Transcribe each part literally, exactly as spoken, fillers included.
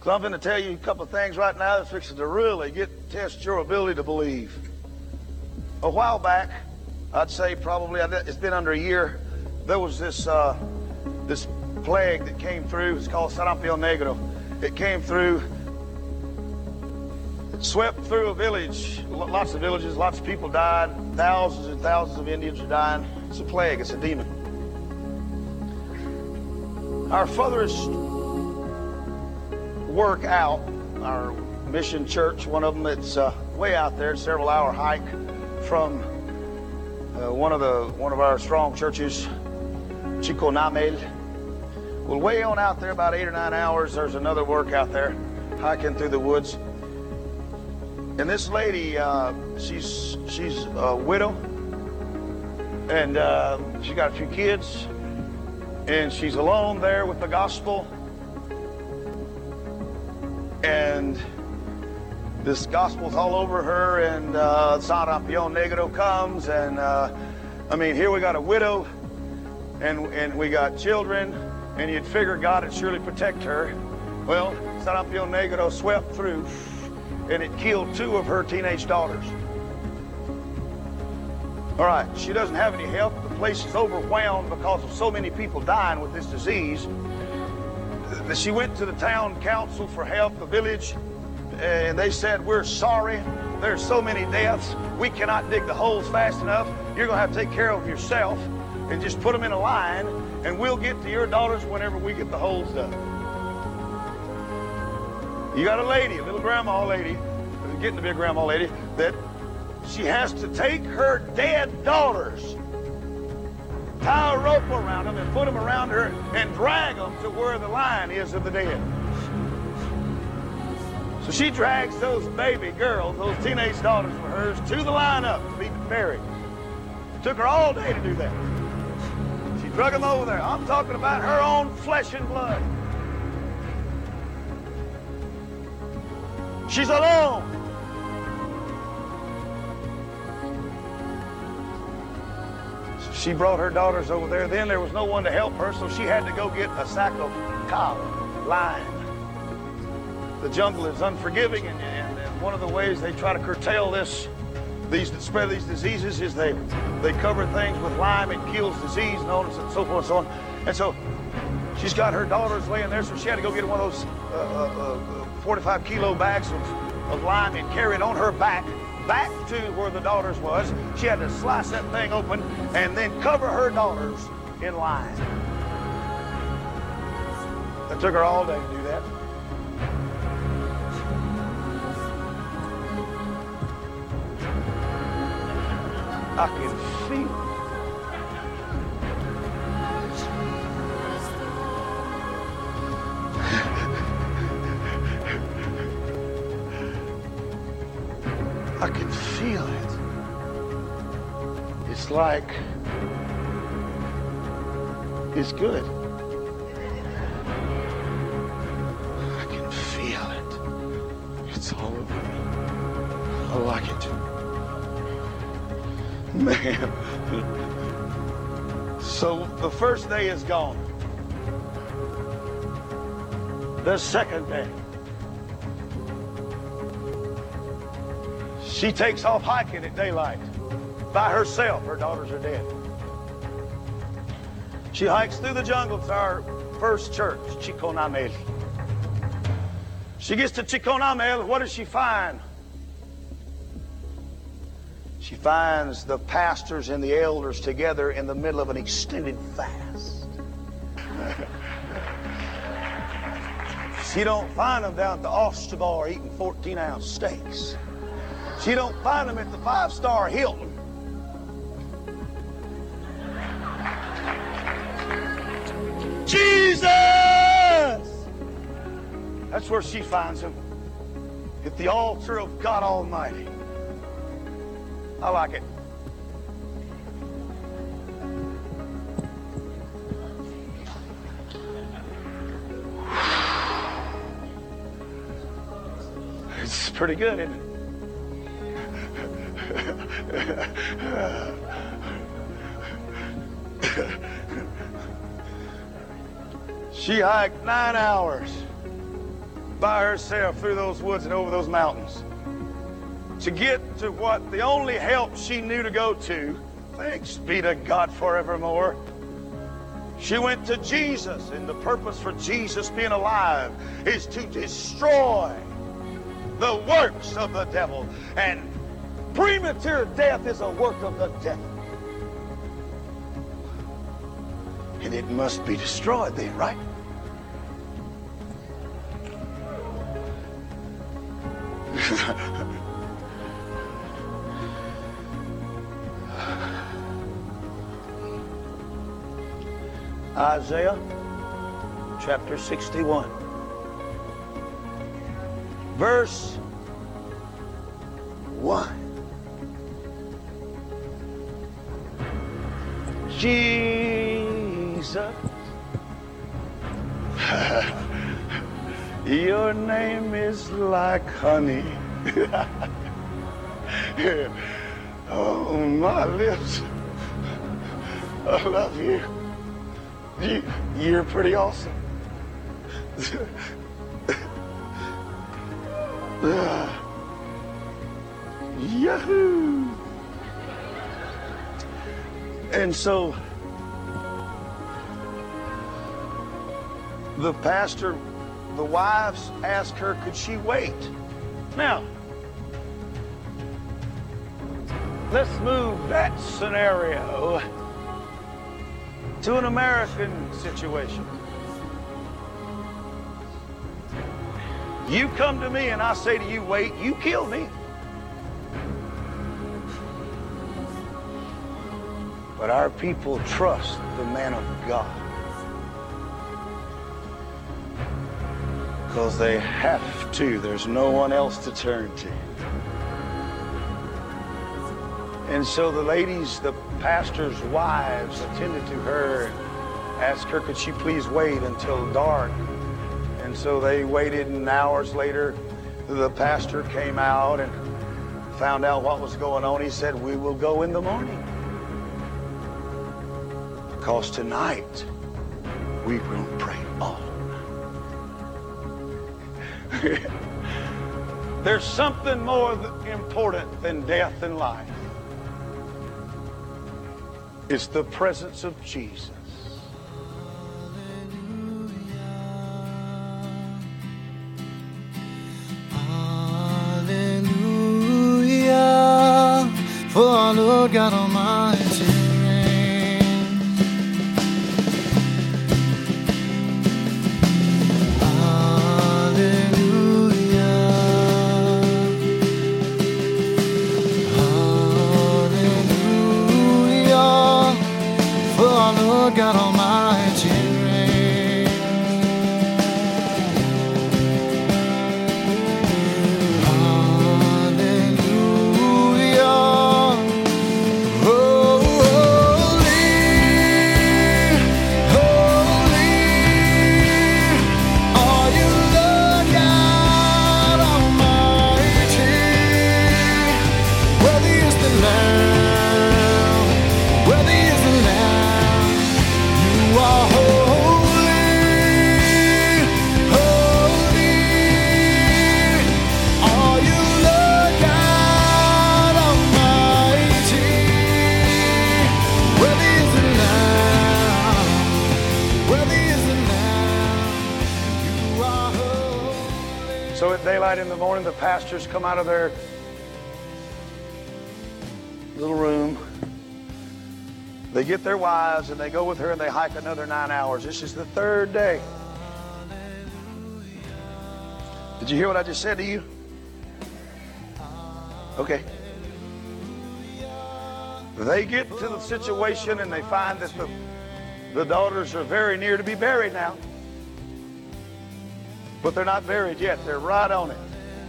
So I'm going to tell you a couple of things right now that's fixing to really get test your ability to believe. A while back, I'd say probably, it's been under a year, there was this uh, this plague that came through. It's called Sarampion Negro. It came through, it swept through a village, lots of villages, lots of people died, thousands and thousands of Indians are dying. It's a plague, it's a demon. Our furthest work out, our mission church, one of them that's uh, way out there, several hour hike from uh, one of the one of our strong churches, Chiconamel. Well, way on out there, about eight or nine hours, there's another work out there, hiking through the woods. And this lady, uh, she's she's a widow, and uh, she got a few kids, and she's alone there with the gospel. And this gospel's all over her, and uh, Sarampion Negro comes, and uh, I mean, here we got a widow, and and we got children, and you'd figure God would surely protect her. Well, Sarampion Negro swept through, and it killed two of her teenage daughters. All right, she doesn't have any help. The place is overwhelmed because of so many people dying with this disease. She went to the town council for help, the village, and they said, we're sorry. There's so many deaths. We cannot dig the holes fast enough. You're going to have to take care of yourself and just put them in a line, and we'll get to your daughters whenever we get the holes done. You got a lady, a little grandma lady, getting to be a grandma lady, that she has to take her dead daughters, tie a rope around them and put them around her and drag them to where the line is of the dead. So she drags those baby girls, those teenage daughters of hers, to the lineup to be buried. It took her all day to do that. She drug them over there. I'm talking about her own flesh and blood. She's alone. She brought her daughters over there. Then there was no one to help her, so she had to go get a sack of cow, lime. The jungle is unforgiving, and, and, and one of the ways they try to curtail this, these spread these diseases, is they they cover things with lime. It kills disease, and illness, and so forth and so on. And so she's got her daughters laying there, so she had to go get one of those uh, uh, uh, forty-five kilo bags of, of lime and carry it on her back, back to where the daughters was. She had to slice that thing open and then cover her daughters in lime. It took her all day to do that. I can feel it. I can feel it. It's like it's good. I can feel it. It's all over me. I like it. Man. So the first day is gone. The second day, she takes off hiking at daylight by herself. Her daughters are dead. She hikes through the jungle to our first church, Chiconamel. She gets to Chiconamel. What does she find? She finds the pastors and the elders together in the middle of an extended fast. She don't find them down at the Oyster Bar eating fourteen ounce steaks. She don't find them at the five-star Hilton. Jesus! That's where she finds them. At the altar of God Almighty. I like it. It's pretty good, isn't it? She hiked nine hours by herself through those woods and over those mountains to get to what the only help she knew to go to. Thanks be to God forevermore. She went to Jesus, and the purpose for Jesus being alive is to destroy the works of the devil. And premature death is a work of the devil. And it must be destroyed then, right? Isaiah chapter sixty-one, verse one. Jesus, your name is like honey. Oh, my lips, I love you. You, you're pretty awesome. uh, Yahoo! And so the pastor, the wives asked her, could she wait? Now, let's move that scenario to an American situation. You come to me and I say to you, wait, you kill me. But our people trust the man of God because they have to. There's no one else to turn to. And so the ladies, the pastor's wives, attended to her and asked her, could she please wait until dark? And so they waited, and hours later, the pastor came out and found out what was going on. He said, we will go in the morning, because tonight we will pray all night. There's something more important than death and life. It's the presence of Jesus. Hallelujah, for our Lord God Almighty reigns. Hallelujah, hallelujah, for our Lord God Almighty reigns. Hallelujah, holy, holy are you, Lord God Almighty. Worthy is the Lamb, worthy is the Lamb. You are holy, holy are you, Lord God Almighty. Worthy is the Lamb, worthy is the Lamb. You are holy. So at daylight in the morning, the pastors come out of their little room. They get their wives and they go with her and they hike another nine hours. This is the third day. Did you hear what I just said to you? Okay. They get to the situation and they find that the, the daughters are very near to be buried now. But they're not buried yet. They're right on it.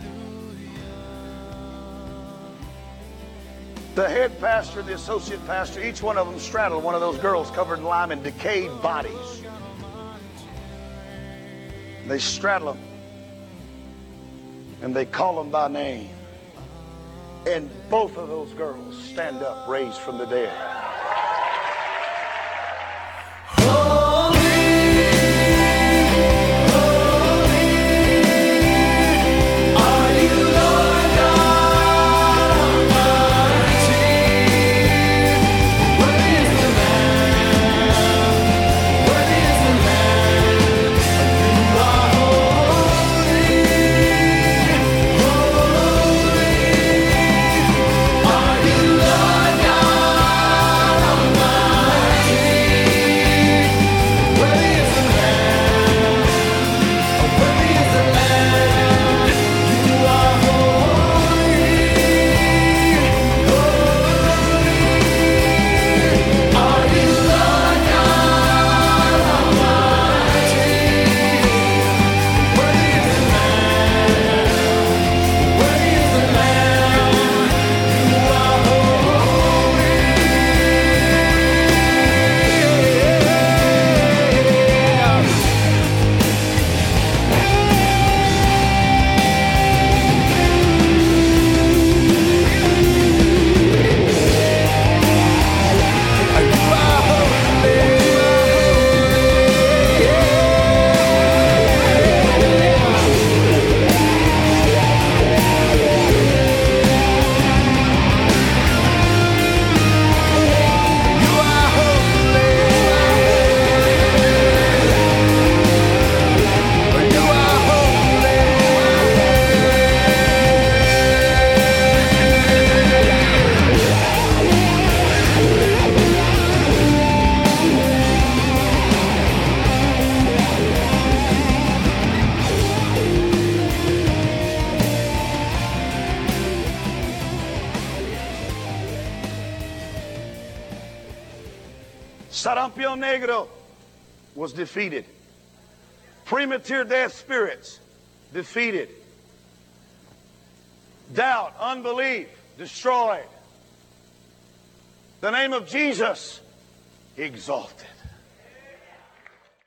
The head pastor and the associate pastor, each one of them straddled one of those girls covered in lime and decayed bodies. They straddle them and they call them by name. And both of those girls stand up, raised from the dead. Holy, holy Sarampion Negro was defeated. Premature death spirits defeated. Doubt, unbelief destroyed. The name of Jesus exalted.